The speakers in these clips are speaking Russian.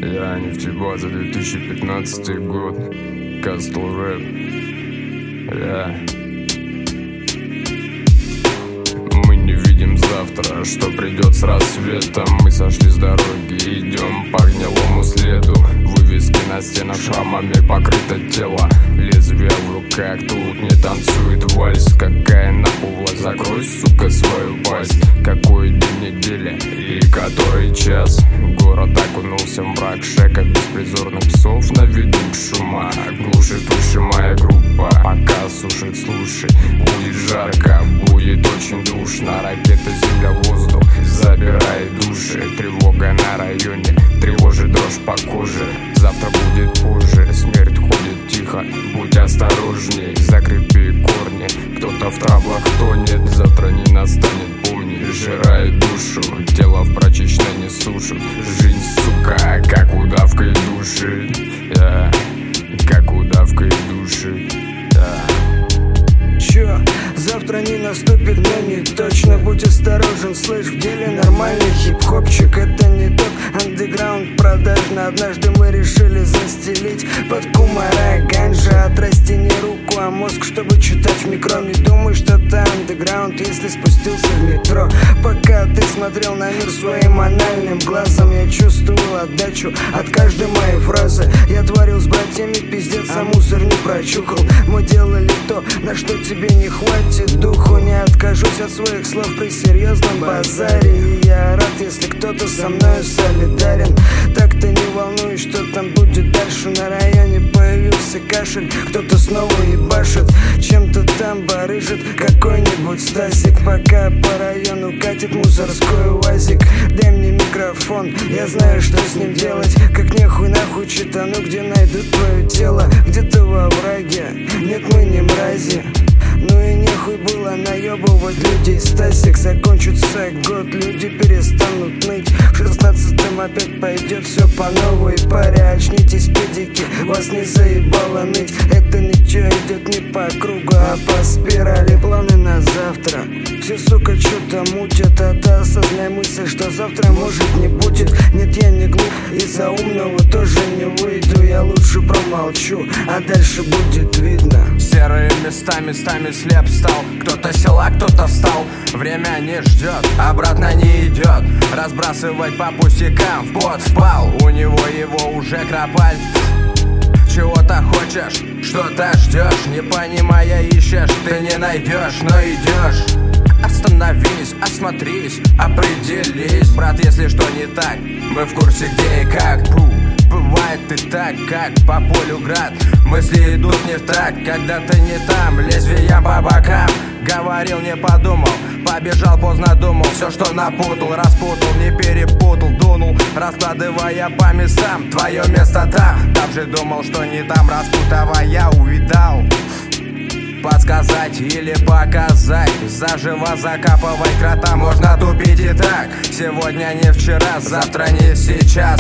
Я нефтебаза, 2015 год. Кастл рэп. Мы не видим завтра, что придет с рассветом. Мы сошли с дороги, идем по гнилому следу. Вывески на стенах шрамами покрыто тело. Лезвие в руках, тут не танцует вальс. Какая нахуй власть, закрой, сука, свою пасть. Какой день недели и который час? Город окунулся в мрак, шека беспризорных псов на виду шума. Глушит уши моя группа, пока сушит, слушай. Будет жарко, будет очень душно. Ракеты, земля, воздух забирает души. Тревога на районе, тревожит дрожь по коже. Завтра будет позже, смерть ходит тихо. Будь осторожней, закрепи корни. Кто-то в траблах тонет, завтра не настанет, помни. Жирает душу, тело в прачечной не сушит. Жизнь, сука, как удавкой душит, как удавкой душит. Чё? Завтра не наступит, но не точно. Будь осторожен, слышь, в деле нормальный хип-хопчик. Это не тот андеграунд продажно. Однажды мы решили застелить под кумара ганжа. Отрасти не руку, а мозг, чтобы читать в микро. Не думай, что это андеграунд, если спустился в метро. Пока ты смотрел на мир своим анальным глазом, я чувствовал отдачу от каждой моей фразы. Я творил с братьями пиздец, а мусор не прочухал. Мы делали то, на что тебе не хватит духу. Не откажусь от своих слов при серьезном базаре. И я рад, если кто-то со мною солидарен. Так-то не волнуюсь, что там будет дальше. На районе появился кашель, кто-то снова ебашит. Чем-то там барыжит какой-нибудь Стасик. Пока по району катит мусорской УАЗик. Дай мне микрофон, я знаю, что с ним делать. Как нехуй нахуй читану, где найдут твое тело. Где-то во враге, нет, мы не мрази. Ну и нехуй было наебывать людей. Стасик, закончится год, люди перестанут ныть. В 16-м опять пойдет все по новой паре. Очнитесь, педики, вас не заебало ныть. Это ничего идет не по кругу, а по спирали. Планы на завтра, все, сука, что-то мутят. А ты осознай мысль, что завтра может не будет. Нет, я не глуп, из-за умного тоже не выйду. Я лучше промолчу, а дальше будет видно. Серые места, местами слеп стал. Кто-то сел, а кто-то встал. Время не ждет, обратно не идет. Разбрасывать по пустякам, в пот впал. У него его уже кропаль. Чего-то хочешь, что-то ждешь. Не понимая ищешь, ты не найдешь, но идешь. Остановись, осмотрись, определись. Брат, если что не так, мы в курсе где и как. Бывает и так, как по полю град. Мысли идут не в так, когда ты не там. Лезвия по бокам, говорил, не подумал. Побежал, поздно думал, все, что напутал, распутал, не перепутал, дунул, раскладывая по местам. Твое место там, там же думал, что не там, распутывая, увидал. Подсказать или показать, заживо закапывать крота. Можно тупить и так, сегодня не вчера, завтра не сейчас.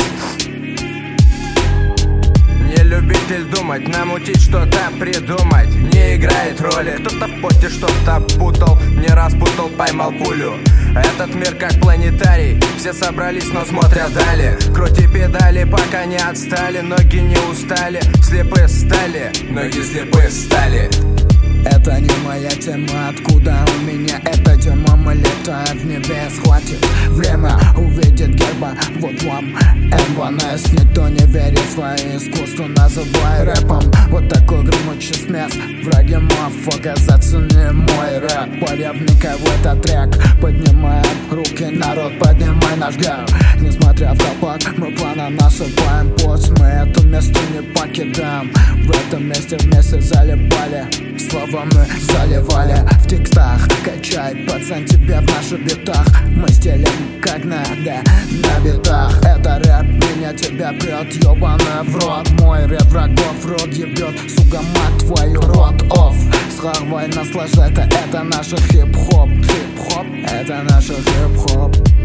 Не любитель думать, намутить что-то придумать не играет роли. Кто-то в поте что-то путал, не распутал, поймал пулю. Этот мир как планетарий, все собрались, но смотрят дали. Крути педали, пока не отстали, ноги не устали, слепые стали, ноги слепые стали. Это не моя тема, откуда у меня эта тема. Мы летаем в небес, хватит время увидеть герба. Вот вам МВНС, никто не верит в свое искусство, называй рэпом. Вот такой гремучий смес, враги мафока, зацени мой рэп. Поревникай в этот трек, поднимаем руки, народ, поднимай наш герб. Несмотря в колпак, мы плавно насыпаем пост. Мы эту место не покидаем, в этом месте вместе залипали. Слова мы заливали в текстах. Качай, пацан, тебе в наших битах. Мы стелим как надо на битах. Это рэп, меня тебя прет, ёбаный в рот. Мой рэп врагов рот ебет, сука, мать твою, рот офф. Схавай, наслаждай, это наш хип-хоп. Хип-хоп, это наш хип-хоп.